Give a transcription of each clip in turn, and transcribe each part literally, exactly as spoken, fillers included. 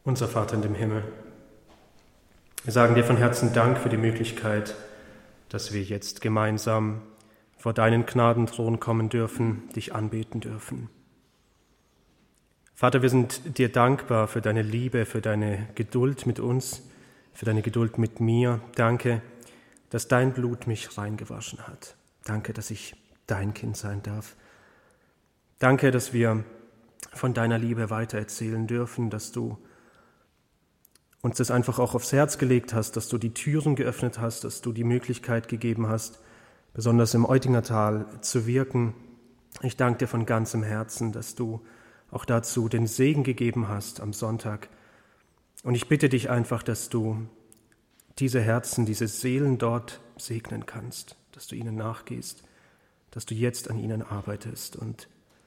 Unser Vater in dem Himmel, wir sagen dir von Herzen Dank für die Möglichkeit, dass wir jetzt gemeinsam vor deinen Gnadenthron kommen dürfen, dich anbeten dürfen. Vater, wir sind dir dankbar für deine Liebe, für deine Geduld mit uns, für deine Geduld mit mir. Danke, dass dein Blut mich reingewaschen hat. Danke, dass ich dein Kind sein darf. Danke, dass wir von deiner Liebe weitererzählen dürfen, dass du uns das einfach auch aufs Herz gelegt hast, dass du die Türen geöffnet hast, dass du die Möglichkeit gegeben hast, besonders im Eutingertal zu wirken. Ich danke dir von ganzem Herzen, dass du auch dazu den Segen gegeben hast am Sonntag. Und ich bitte dich einfach, dass du diese Herzen, diese Seelen dort segnen kannst, dass du ihnen nachgehst, dass du jetzt an ihnen arbeitest und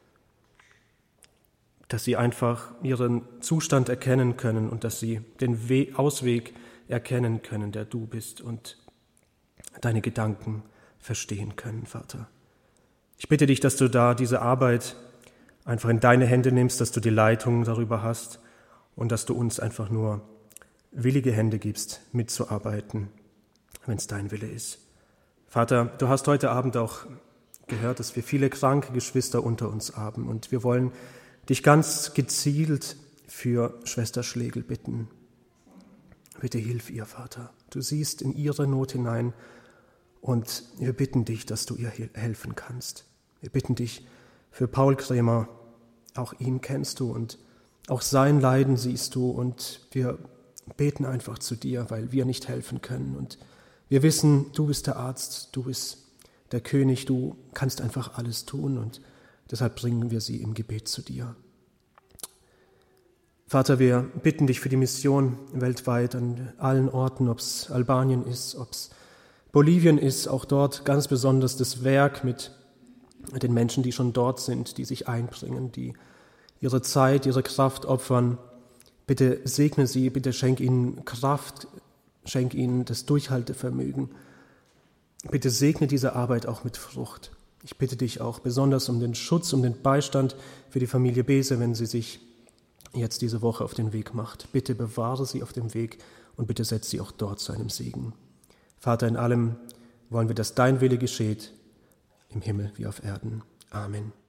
dass sie einfach ihren Zustand erkennen können und dass sie den We- Ausweg erkennen können, der du bist und deine Gedanken verstehen können, Vater. Ich bitte dich, dass du da diese Arbeit einfach in deine Hände nimmst, dass du die Leitung darüber hast und dass du uns einfach nur willige Hände gibst, mitzuarbeiten, wenn es dein Wille ist. Vater, du hast heute Abend auch gehört, dass wir viele kranke Geschwister unter uns haben und wir wollen dich ganz gezielt für Schwester Schlegel bitten. Bitte hilf ihr, Vater. Du siehst in ihre Not hinein und wir bitten dich, dass du ihr helfen kannst. Wir bitten dich für Paul Krämer, auch ihn kennst du und auch sein Leiden siehst du und wir beten einfach zu dir, weil wir nicht helfen können und wir wissen, du bist der Arzt, du bist der König, du kannst einfach alles tun und deshalb bringen wir sie im Gebet zu dir. Vater, wir bitten dich für die Mission weltweit an allen Orten, ob es Albanien ist, ob es Bolivien ist, auch dort ganz besonders das Werk mit den Menschen, die schon dort sind, die sich einbringen, die ihre Zeit, ihre Kraft opfern. Bitte segne sie, bitte schenk ihnen Kraft, schenk ihnen das Durchhaltevermögen. Bitte segne diese Arbeit auch mit Frucht. Ich bitte dich auch besonders um den Schutz, um den Beistand für die Familie Bese, wenn sie sich jetzt diese Woche auf den Weg macht. Bitte bewahre sie auf dem Weg und bitte setze sie auch dort zu einem Segen. Vater, in allem wollen wir, dass dein Wille geschieht, im Himmel wie auf Erden. Amen.